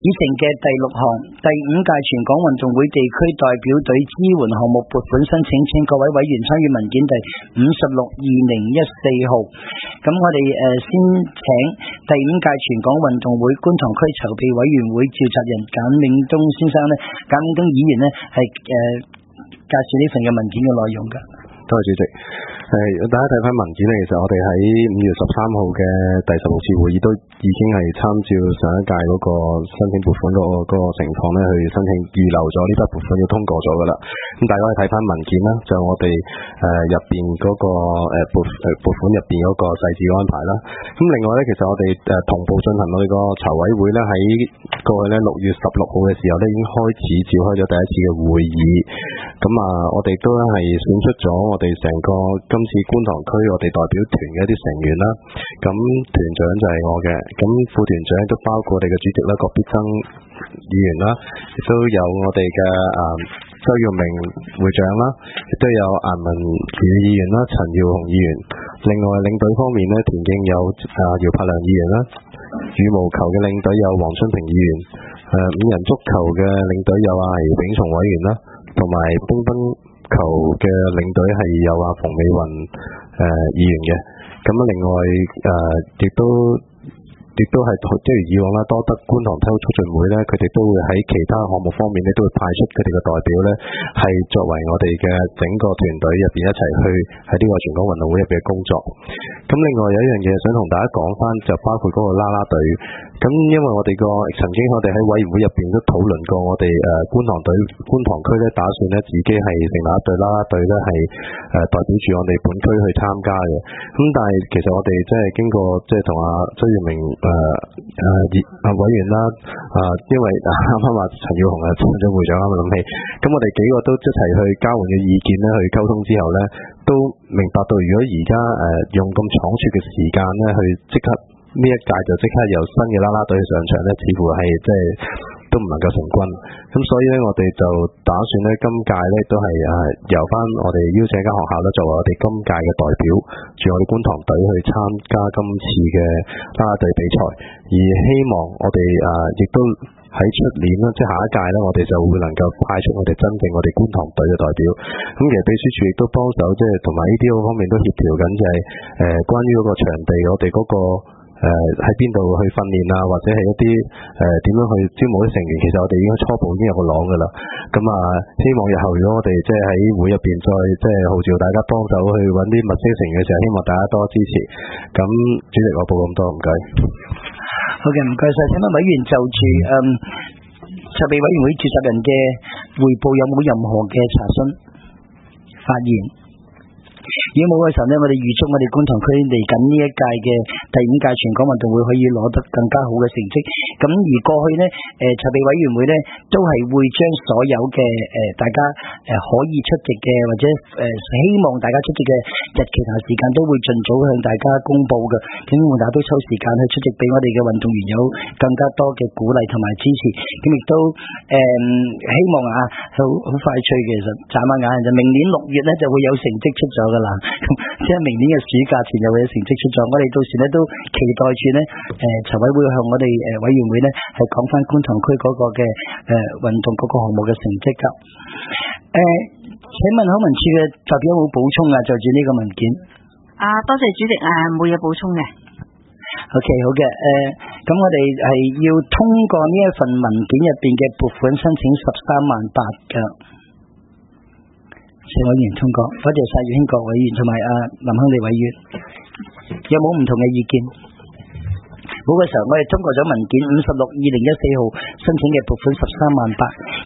議程嘅第6項，第5屆全港運動會地區代表隊支援項目撥款申請，請各位委員參閱文件第56/2014號。咁我哋先請第5屆全港運動會觀塘區籌備委員會召集人簡永東先生咧，簡永東議員咧係介紹呢份嘅文件嘅內容㗎。 多謝主席。大家睇翻文件咧，其實我哋喺5月13號嘅第16次會議都已經係參照上一屆嗰個申請撥款嗰個情況咧，去申請預留咗呢筆撥款要通過咗噶啦。咁大家可以睇翻文件啦，就我哋入邊嗰個撥款入邊嗰個細緻安排啦。咁另外咧，其實我哋同步進行我哋個籌委會咧，喺過去咧6月16號嘅時候咧，已經開始召開咗第一次嘅會議。咁我哋都係選出咗我哋成個今次觀塘區我哋代表團嘅一啲成員啦。咁團長就係我嘅，咁副團長都包括我哋嘅主席啦，郭必爭議員啦，亦都有我哋嘅周耀明會長啦，亦都有顏文宇議員啦，陳耀雄議員。另外領隊方面呢，田徑有姚柏良議員啦，羽毛球嘅領隊有黃春平議員，五人足球嘅領隊有姚炳松委員啦，同埋乒乓球嘅領隊係有馮美雲議員嘅。咁另外亦都係即係以往啦，多得觀塘體育促進會咧，佢哋都會喺其他項目方面咧，都會派出佢哋嘅代表咧，係作為我哋嘅整個團隊入邊一齊去喺呢個全港運動會入邊嘅工作。咁另外有一樣嘢想同大家講翻，就包括嗰個啦啦隊。咁因為我哋曾經我哋喺委員會入邊都討論過，我哋觀塘區咧打算咧自己係成立一隊啦啦隊咧，係代表住我哋本區去參加嘅。咁但係其實我哋即係經過即係同周耀明委員啦，因為啱啱話陳耀雄陳總會長啱啱諗起，咁我哋幾個都一齊去交換嘅意見咧，去溝通之後咧，都明白到如果而家用咁倉促嘅時間咧，去即刻呢一屆就即刻由新嘅啦啦隊上場咧，似乎係即係都唔能夠成軍。咁所以咧，我哋就打算咧，今屆咧都係由翻我哋邀請間學校咧，作為我哋今屆嘅代表，住我哋觀塘隊去參加今次嘅啦啦隊比賽。而希望我哋亦都喺出年啦，即係下一屆咧，我哋就會能夠派出我哋真正我哋觀塘隊嘅代表。咁其實秘書處亦都幫手，即係同埋 ADO 方面都協調緊，就係關於嗰個場地，我哋嗰個喺邊度去訓練啊，或者係一啲點樣去招募啲成員，其實我哋已經初步已經有個廊噶啦。咁希望日後如果我哋即係喺會入邊再即係號召大家幫手去揾啲物色成員嘅時候，希望大家多支持。咁主席，我報咁多，唔該。 好嘅，唔該晒。請問委員就住籌備委員會召集人嘅匯報有冇任何嘅查詢發言？如果冇嘅時候呢，我哋預祝我哋觀塘區嚟緊呢一屆嘅第5屆全港運動會可以攞得更加好嘅成績。咁而過去呢，籌備委員會呢都係會將所有嘅大家可以出席嘅，或者希望大家出席嘅日期同時間都會盡早向大家公布嘅。希望大家都抽時間去出席，俾我哋嘅運動員有更加多嘅鼓勵同埋支持。咁亦都希望好快脆嘅，其實眨下眼就明年6月呢就會有成績出咗噶啦。即係明年嘅暑假前就會有成績出咗，我哋到時呢都期待住呢籌委會向我哋委員會呢係講翻觀塘區嗰個嘅運動嗰個項目嘅成績噶。請問考文署嘅代表有冇補充就住呢個文件？ 多謝主席，冇嘢補充嘅。 OK， 好嘅。咁我哋係要通過呢一份文件入邊嘅撥款申請138000嘅。謝委員通過，多謝晒宇興國委員同埋林亨利委員。有冇唔同嘅意見？冇嘅時候，我哋通過咗文件56/2014號申請嘅撥款138000。